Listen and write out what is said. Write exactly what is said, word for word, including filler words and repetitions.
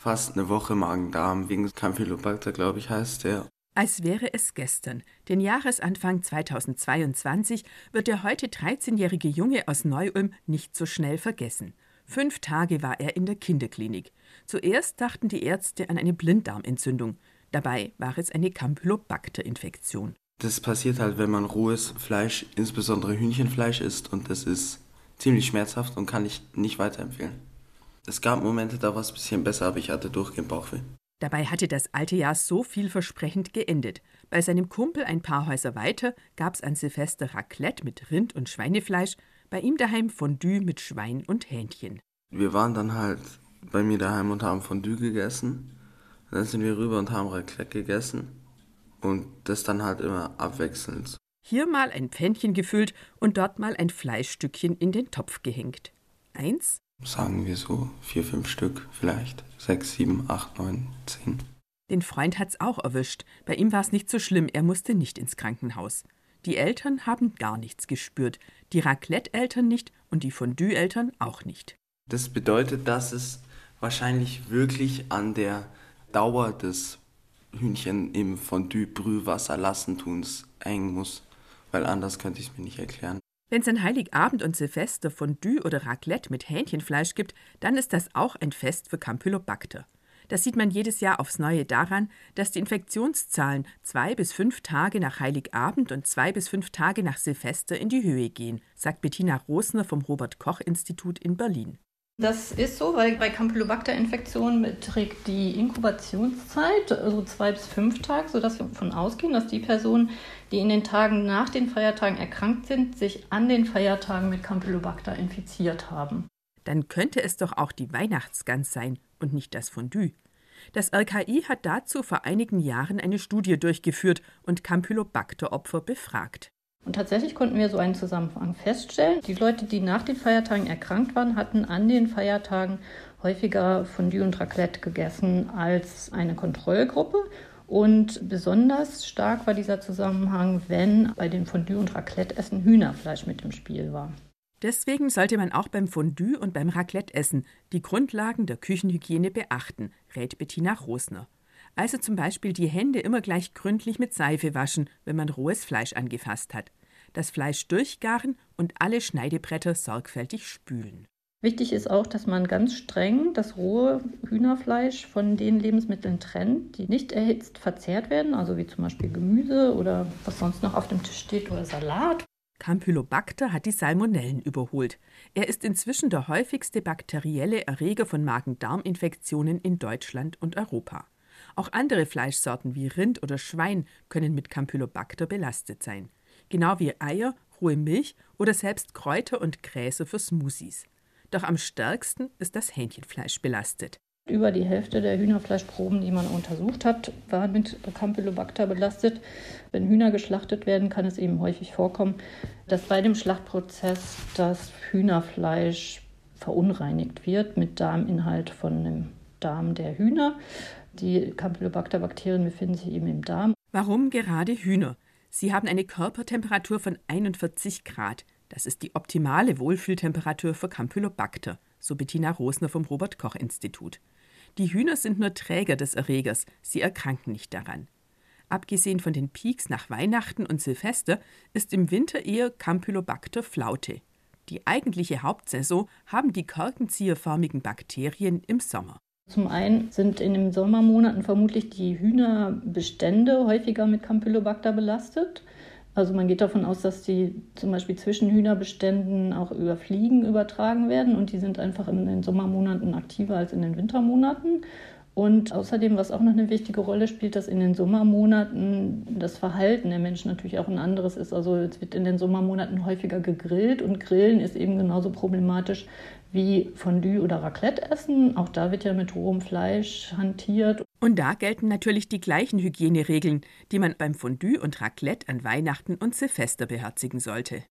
fast eine Woche Magen-Darm wegen Campylobacter, glaube ich, heißt der. Als wäre es gestern. Den Jahresanfang zweitausendzweiundzwanzig wird der heute dreizehnjährige Junge aus Neu-Ulm nicht so schnell vergessen. Fünf Tage war er in der Kinderklinik. Zuerst dachten die Ärzte an eine Blinddarmentzündung. Dabei war es eine Campylobacter-Infektion. Das passiert halt, wenn man rohes Fleisch, insbesondere Hühnchenfleisch, isst, und das ist ziemlich schmerzhaft und kann ich nicht weiterempfehlen. Es gab Momente, da war es ein bisschen besser, aber ich hatte durchgehend Bauchweh. Dabei hatte das alte Jahr so vielversprechend geendet. Bei seinem Kumpel ein paar Häuser weiter gab es an Silvester Raclette mit Rind- und Schweinefleisch, bei ihm daheim Fondue mit Schwein und Hähnchen. Wir waren dann halt bei mir daheim und haben Fondue gegessen. Dann sind wir rüber und haben Raclette gegessen. Und das dann halt immer abwechselnd. Hier mal ein Pfännchen gefüllt und dort mal ein Fleischstückchen in den Topf gehängt. Eins? Sagen wir so vier, fünf Stück vielleicht. Sechs, sieben, acht, neun, zehn. Den Freund hat's auch erwischt. Bei ihm war es nicht so schlimm, er musste nicht ins Krankenhaus. Die Eltern haben gar nichts gespürt. Die Raclette-Eltern nicht und die Fondue-Eltern auch nicht. Das bedeutet, dass es wahrscheinlich wirklich an der Dauer des Hühnchen im Fondue-Brühwasser lassen tun's hängen muss, weil anders könnte ich es mir nicht erklären. Wenn es an Heiligabend und Silvester Fondue oder Raclette mit Hähnchenfleisch gibt, dann ist das auch ein Fest für Campylobacter. Das sieht man jedes Jahr aufs Neue daran, dass die Infektionszahlen zwei bis fünf Tage nach Heiligabend und zwei bis fünf Tage nach Silvester in die Höhe gehen, sagt Bettina Rosner vom Robert-Koch-Institut in Berlin. Das ist so, weil bei Campylobacter-Infektionen beträgt die Inkubationszeit also zwei bis fünf Tage, sodass wir davon ausgehen, dass die Personen, die in den Tagen nach den Feiertagen erkrankt sind, sich an den Feiertagen mit Campylobacter infiziert haben. Dann könnte es doch auch die Weihnachtsgans sein und nicht das Fondue. Das R K I hat dazu vor einigen Jahren eine Studie durchgeführt und Campylobacter-Opfer befragt. Und tatsächlich konnten wir so einen Zusammenhang feststellen. Die Leute, die nach den Feiertagen erkrankt waren, hatten an den Feiertagen häufiger Fondue und Raclette gegessen als eine Kontrollgruppe. Und besonders stark war dieser Zusammenhang, wenn bei dem Fondue- und Raclette-Essen Hühnerfleisch mit im Spiel war. Deswegen sollte man auch beim Fondue und beim Raclette-Essen die Grundlagen der Küchenhygiene beachten, rät Bettina Rosner. Also zum Beispiel die Hände immer gleich gründlich mit Seife waschen, wenn man rohes Fleisch angefasst hat. Das Fleisch durchgaren und alle Schneidebretter sorgfältig spülen. Wichtig ist auch, dass man ganz streng das rohe Hühnerfleisch von den Lebensmitteln trennt, die nicht erhitzt verzehrt werden, also wie zum Beispiel Gemüse oder was sonst noch auf dem Tisch steht oder Salat. Campylobacter hat die Salmonellen überholt. Er ist inzwischen der häufigste bakterielle Erreger von Magen-Darm-Infektionen in Deutschland und Europa. Auch andere Fleischsorten wie Rind oder Schwein können mit Campylobacter belastet sein. Genau wie Eier, rohe Milch oder selbst Kräuter und Gräser für Smoothies. Doch am stärksten ist das Hähnchenfleisch belastet. Über die Hälfte der Hühnerfleischproben, die man untersucht hat, waren mit Campylobacter belastet. Wenn Hühner geschlachtet werden, kann es eben häufig vorkommen, dass bei dem Schlachtprozess das Hühnerfleisch verunreinigt wird mit Darminhalt von dem Darm der Hühner. Die Campylobacter-Bakterien befinden sich eben im Darm. Warum gerade Hühner? Sie haben eine Körpertemperatur von einundvierzig Grad. Das ist die optimale Wohlfühltemperatur für Campylobacter, so Bettina Rosner vom Robert-Koch-Institut. Die Hühner sind nur Träger des Erregers, sie erkranken nicht daran. Abgesehen von den Peaks nach Weihnachten und Silvester ist im Winter eher Campylobacter Flaute. Die eigentliche Hauptsaison haben die korkenzieherförmigen Bakterien im Sommer. Zum einen sind in den Sommermonaten vermutlich die Hühnerbestände häufiger mit Campylobacter belastet. Also man geht davon aus, dass die zum Beispiel zwischen Hühnerbeständen auch über Fliegen übertragen werden und die sind einfach in den Sommermonaten aktiver als in den Wintermonaten. Und außerdem, was auch noch eine wichtige Rolle spielt, dass in den Sommermonaten das Verhalten der Menschen natürlich auch ein anderes ist. Also es wird in den Sommermonaten häufiger gegrillt und Grillen ist eben genauso problematisch wie Fondue oder Raclette essen. Auch da wird ja mit rohem Fleisch hantiert. Und da gelten natürlich die gleichen Hygieneregeln, die man beim Fondue und Raclette an Weihnachten und Silvester beherzigen sollte.